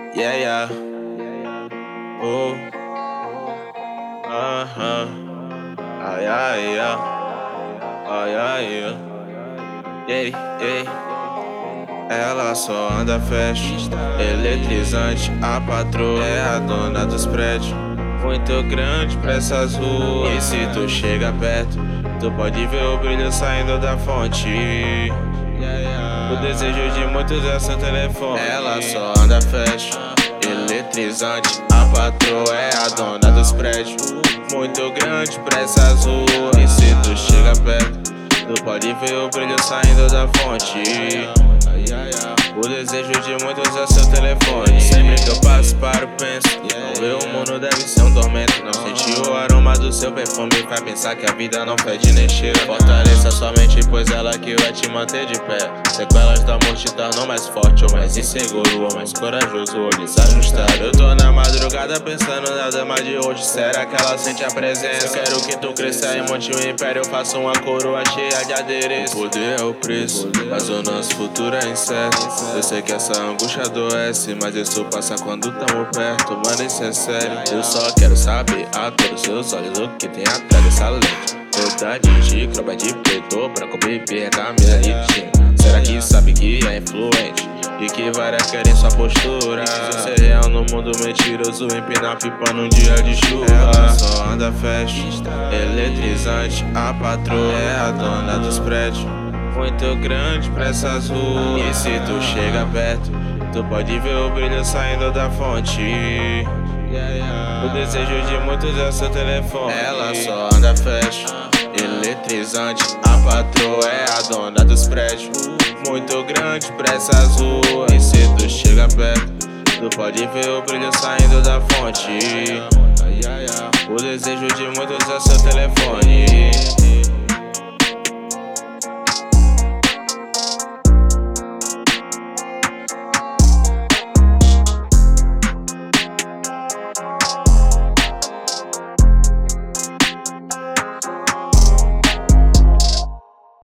Yeah, yeah. Oh. Uh-huh. Ay, ay, yeah. Ay, ay, yeah. Yeah, yeah. Ela só anda fast, eletrizante. A patroa é a dona dos prédios, muito grande pra essas ruas. E se tu chega perto, tu pode ver o brilho saindo da fonte. O desejo de muitos é seu telefone. Ela só anda fast, eletrizante. A patroa é a dona dos prédios, muito grande pra essas ruas. E se tu chega perto, tu pode ver o brilho saindo da fonte. O desejo de muitos é seu telefone. Sempre que eu passo, paro, penso. Não ver o mundo deve ser um tormento. Não sentir o aroma do seu perfume vai pensar que a vida não fede nem cheira. Fortaleça sua mente, pois ela que vai te manter de pé. Sequelas do amor te tornam mais forte ou mais inseguro, ou mais corajoso ou desajustado. Eu tô na madrugada pensando na dama de hoje. Será que ela sente a presença? Eu quero que tu cresça e monte um império. Faça uma coroa cheia de adereço. O poder é o preço, mas o nosso futuro é incerto. Eu sei que essa angústia adoece, mas isso passa quando tamo perto. Mano, isso é sério. Eu só quero saber a cor dos seus olhos, o que tem atrás dessa lente. Toda de croba de preto, branco, bebê, camisa de time. Será que sabe que é influente e que várias querem sua postura? Se ser real no mundo mentiroso, empinar pipa num dia de chuva. Ela só anda fast, eletrizante. A patroa é a dona dos prédios, muito grande pra essas ruas. E se tu chega perto, tu pode ver o brilho saindo da fonte. O desejo de muitos é seu telefone. Ela só anda fast, eletrizante. A patroa é a dona dos prédios, muito grande pra essas ruas. E se tu chega perto, tu pode ver o brilho saindo da fonte. O desejo de muitos é seu telefone.